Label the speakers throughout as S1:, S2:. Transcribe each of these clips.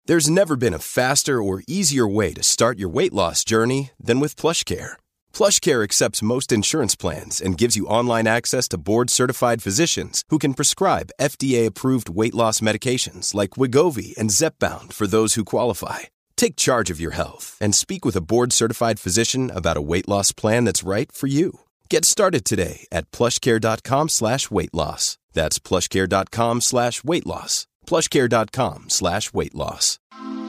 S1: There's never been a faster or easier way to start your weight loss journey than with PlushCare. PlushCare accepts most insurance plans and gives you online access to board-certified physicians who can prescribe FDA-approved weight loss medications like Wegovy and Zepbound for those who qualify. Take charge of your health and speak with a board-certified physician about a weight loss plan that's right for you. Get started today at plushcare.com/weight loss. That's plushcare.com/weight loss. plushcare.com/weight loss.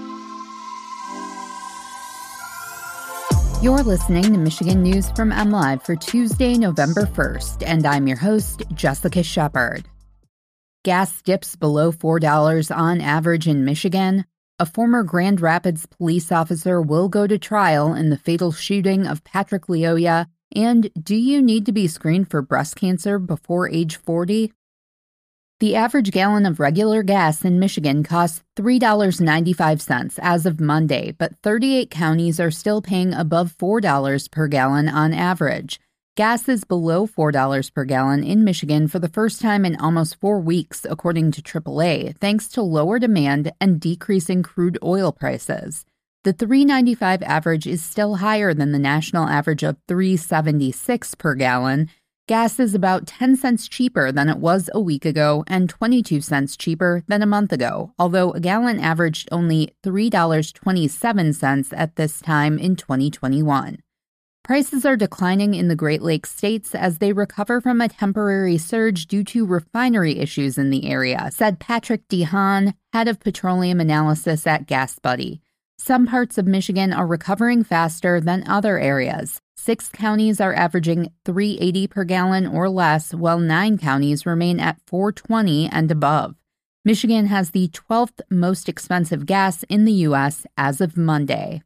S2: You're listening to Michigan News from MLive for Tuesday, November 1st, and I'm your host, Jessica Shepard. Gas dips below $4 on average in Michigan. A former Grand Rapids police officer will go to trial in the fatal shooting of Patrick Lyoya. And do you need to be screened for breast cancer before age 40? The average gallon of regular gas in Michigan costs $3.95 as of Monday, but 38 counties are still paying above $4 per gallon on average. Gas is below $4 per gallon in Michigan for the first time in almost 4 weeks, according to AAA, thanks to lower demand and decreasing crude oil prices. The $3.95 average is still higher than the national average of $3.76 per gallon. Gas is about 10 cents cheaper than it was a week ago and 22 cents cheaper than a month ago, although a gallon averaged only $3.27 at this time in 2021. Prices are declining in the Great Lakes states as they recover from a temporary surge due to refinery issues in the area, said Patrick DeHaan, head of petroleum analysis at GasBuddy. Some parts of Michigan are recovering faster than other areas. 6 counties are averaging $3.80 per gallon or less, while 9 counties remain at $4.20 and above. Michigan has the 12th most expensive gas in the U.S. as of Monday.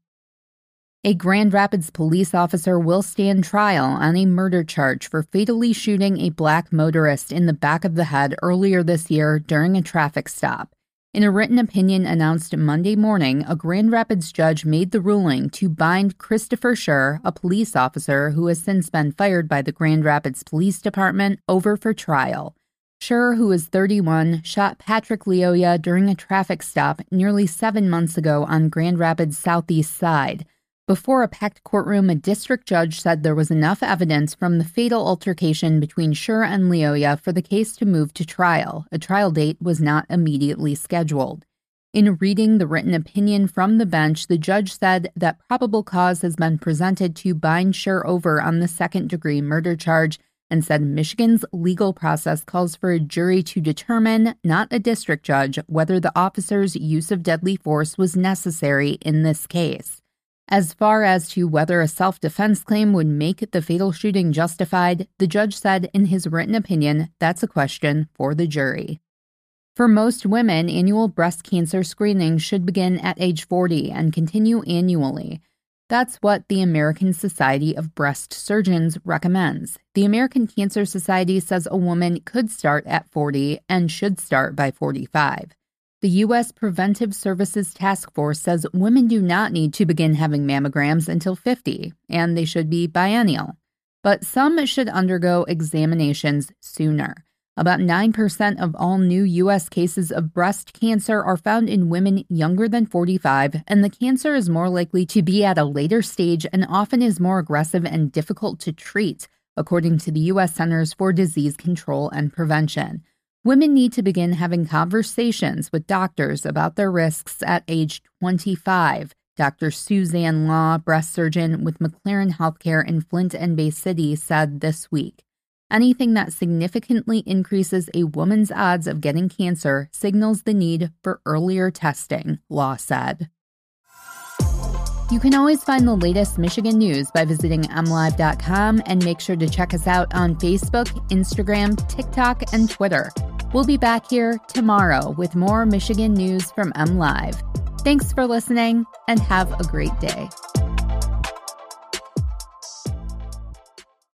S2: A Grand Rapids police officer will stand trial on a murder charge for fatally shooting a black motorist in the back of the head earlier this year during a traffic stop. In a written opinion announced Monday morning, a Grand Rapids judge made the ruling to bind Christopher Scher, a police officer who has since been fired by the Grand Rapids Police Department, over for trial. Scher, who is 31, shot Patrick Lyoya during a traffic stop nearly 7 months ago on Grand Rapids' southeast side. Before a packed courtroom, a district judge said there was enough evidence from the fatal altercation between Scher and Lyoya for the case to move to trial. A trial date was not immediately scheduled. In reading the written opinion from the bench, the judge said that probable cause has been presented to bind Scher over on the second-degree murder charge and said Michigan's legal process calls for a jury to determine, not a district judge, whether the officer's use of deadly force was necessary in this case. As far as to whether a self-defense claim would make the fatal shooting justified, the judge said in his written opinion that's a question for the jury. For most women, annual breast cancer screening should begin at age 40 and continue annually. That's what the American Society of Breast Surgeons recommends. The American Cancer Society says a woman could start at 40 and should start by 45. The U.S. Preventive Services Task Force says women do not need to begin having mammograms until 50, and they should be biennial. But some should undergo examinations sooner. About 9% of all new U.S. cases of breast cancer are found in women younger than 45, and the cancer is more likely to be at a later stage and often is more aggressive and difficult to treat, according to the U.S. Centers for Disease Control and Prevention. Women need to begin having conversations with doctors about their risks at age 25. Dr. Suzanne Law, breast surgeon with McLaren Healthcare in Flint and Bay City, said this week, anything that significantly increases a woman's odds of getting cancer signals the need for earlier testing, Law said. You can always find the latest Michigan news by visiting mlive.com and make sure to check us out on Facebook, Instagram, TikTok, and Twitter. We'll be back here tomorrow with more Michigan news from MLive. Thanks for listening and have a great day.